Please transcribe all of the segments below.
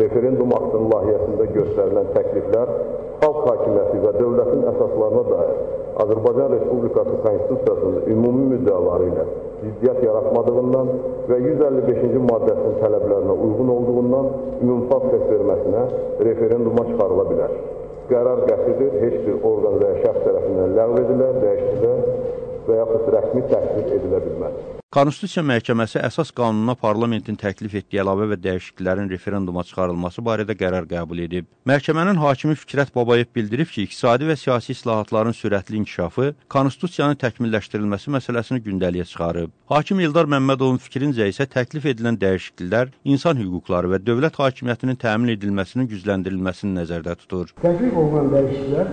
referendum aktının layihəsində göstərilən təkliflər xalq hakimiyyəti və dövlətin əsaslarına dair Azərbaycan Respublikası Konstitusiyasının ümumi müddəaları ilə ziddiyyət yaratmadığından və 155-ci maddəsinin tələblərinə uyğun olduğundan ümumxalq səs verməsinə referenduma çıxarıla bilər. Qərar qətidir, heç bir orqan və şəxs tərəfindən ləğv edilə, dəyişdilə və yaxud rəsmi təsdiq edilə bilməz. Konstitusiya Məhkəməsi əsas qanununa parlamentin təklif etdiyi əlavə və dəyişikliklərin referenduma çıxarılması barədə qərar qəbul edib. Məhkəmənin hakimi Fikrət Babayev bildirib ki, iqtisadi və siyasi islahatların sürətli inkişafı Konstitusiyanın təkmilləşdirilməsi məsələsini gündəliyə çıxarıb. Hakim İldar Məmmədovun fikrincə isə təklif edilən dəyişikliklər insan hüquqları və dövlət hakimiyyətinin təmin edilməsinin gücləndirilməsini nəzərdə tutur. Təklif olunan dəyişikliklər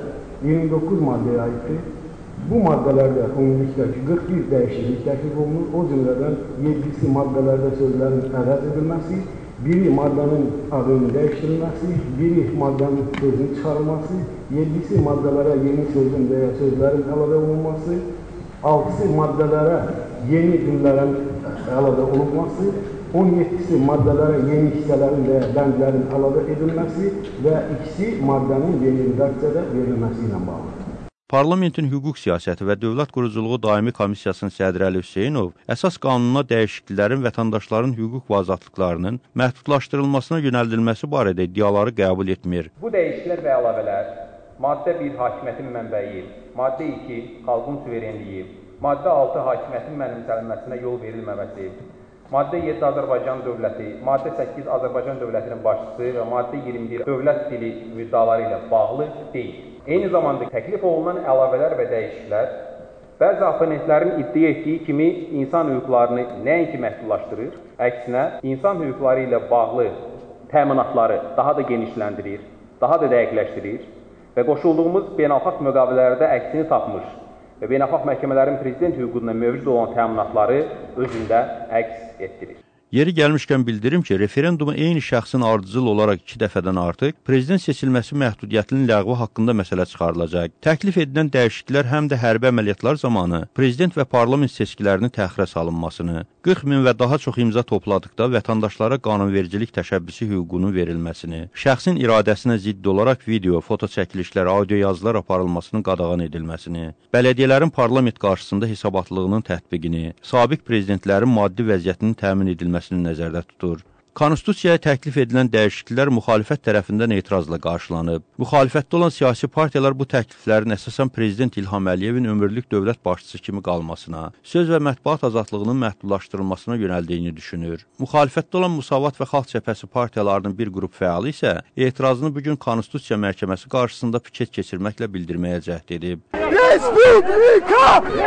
29 maddəyə aiddir. Bu maddələrdə ümumilikdə 41 dəyişiklik təklif olunur. O cümlədən 7-si maddələrdə sözlərin əvəz edilməsi, biri maddənin adının dəyişdirilməsi, biri maddənin sözünün çıxarılması, 7-si maddələrə yeni sözün və ya sözlərin əlavə olunması, 6-sı maddələrə yeni cümlələrin əlavə olunması, 17-si maddələrə yeni hissələrin və ya bəndlərin əlavə edilməsi və 2-si maddənin yeni redaksiyada verilməsi ilə bağlıdır. Parlamentin hüquq siyasəti və dövlət quruculuğu daimi komissiyasının sədri Əli Hüseynov əsas qanununa dəyişikliklərin vətəndaşların hüquq və azadlıqlarının məhdudlaşdırılmasına yönəldilməsi barədə iddiaları qəbul etmir. Bu dəyişikliklər və əlavələr maddə 1 hakimiyyətin mənbəyi, maddə 2 xalqın suverenliyi, maddə 6 hakimiyyətin mənimsənilməsinə yol verilməməsi, maddə 7 Azərbaycan dövləti, maddə 8 Azərbaycan dövlətinin başçısı və maddə 21 dövlət dili müddaları ilə bağlı deyil. Eyni zamanda təklif olunan əlavələr və dəyişikliklər bəzi oponentlərin iddia etdiyi kimi insan hüquqlarını nəinki məhdudlaşdırır, əksinə insan hüquqları ilə bağlı təminatları daha da genişləndirir, daha da dəqiqləşdirir və qoşulduğumuz beynəlxalq müqavilələrdə əksini tapmış və beynəlxalq məhkəmələrin prezident hüququna mövcud olan təminatları özündə əks etdirir. Yeri gəlmişkən bildirim ki, referenduma eyni şəxsin ardıcıl olaraq 2 dəfədən artıq prezident seçilməsi məhdudiyyətinin ləğvi haqqında məsələ çıxarılacaq. Təklif edilən dəyişikliklər həm də hərbi əməliyyatlar zamanı prezident və parlament seçkilərinin təxirə salınmasını, 40 min və daha çox imza topladıqda vətəndaşlara qanunvericilik təşəbbüsü hüququnun verilməsini, şəxsin iradəsinə zidd olaraq video, foto çəkilişlər, audio yazılar aparılmasının qadağan edilməsini, bələdiyyələrin parlament qarşısında hesabatlığının tətbiqini, sabiq prezidentlərin maddi vəziyyətinin təmin edilməsini nəzərdə tutur. Konstitusiyaya təklif edilən dəyişikliklər müxalifət tərəfindən etirazla qarşılanıb. Müxalifətdə olan siyasi partiyalar bu təkliflərin əsasən Prezident İlham Əliyevin ömürlük dövlət başçısı kimi qalmasına, söz və mətbuat azadlığının məhdudlaşdırılmasına yönəldiyini düşünür. Müxalifətdə olan Müsavat və Xalq Cəbhəsi partiyalarının bir qrup fəalı isə etirazını bugün Konstitusiya Məhkəməsi qarşısında piket keçirməklə bildirməyə cəhd edib. Respublika!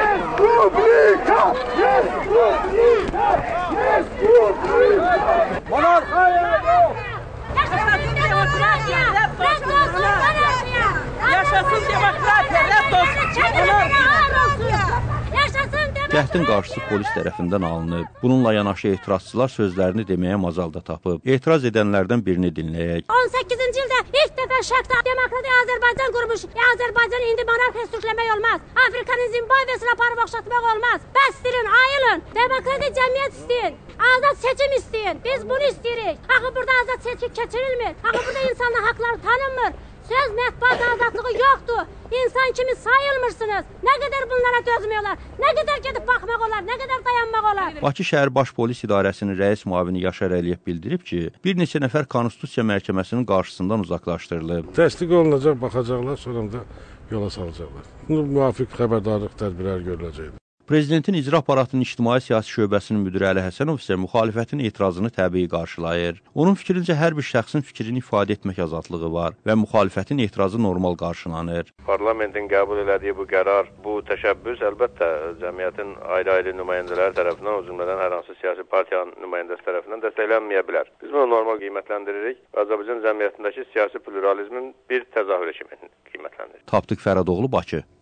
Respublika! Respublika! Respublika! Monarxiya yox! Yaşasın demokratiya! Rədd olsun monarxiya! Yaşasın demokratiya! Rədd olsun monarxiya! Yaşasın demokratiya! Cəhdin qarşısı polis tərəfindən alınıb. Bununla yanaşı etirazçılar sözlərini deməyə macal da tapıb. Etiraz edənlərdən birini dinləyək. 18-ci ildə ilk dəfə şərqdə demokratik Azərbaycan qurmuş. Azərbaycan indi monarxiya sürükləmək olmaz. Afrikanın Zimbabvesini aparıb oxşatmaq olmaz. Bəsdirin, ayılın. Demokratik cəmiyyət istəyin. Azad seçim istəyin. Biz bunu istəyirik. Axı burada azad seçim keçirilmir. Axı burada insanın haqları tanınmır. Söz mətbuat azadlığı yoxdur. İnsan kimi sayılmırsınız. Nə qədər bunlara dözmüyorlar. Nə qədər gedib baxmaq olar. Nə qədər dayanmaq olar. Bakı şəhər baş polis idarəsinin rəis müavini Yaşar Əliyev bildirib ki, bir neçə nəfər Konstitusiya Məhkəməsinin qarşısından uzaqlaşdırılıb. Təsdiq olunacaq, baxacaqlar, sonra da yola salacaqlar. Müvafiq xəbərdarlıq tədbirləri görüləcəkdir. Prezidentin icra aparatının ictimai-siyasi şöbəsinin müdiri Əli Həsənov isə müxalifətin etirazını təbii qarşılayır. Onun fikrincə hər bir şəxsin fikrini ifadə etmək azadlığı var və müxalifətin etirazı normal qarşılanır. Parlamentin qəbul elədiyi bu qərar, bu təşəbbüs əlbəttə cəmiyyətin ayrı-ayrı nümayəndələri tərəfindən, o cümlədən hər hansı siyasi partiyanın nümayəndəsi tərəfindən dəstəklənməyə bilər. Biz bunu normal qiymətləndiririk və Azərbaycan cəmiyyətindəki siyasi pluralizmin bir təzahürü kimi qiymətləndiririk. Tapdıq Fərədoğlu, Bakı.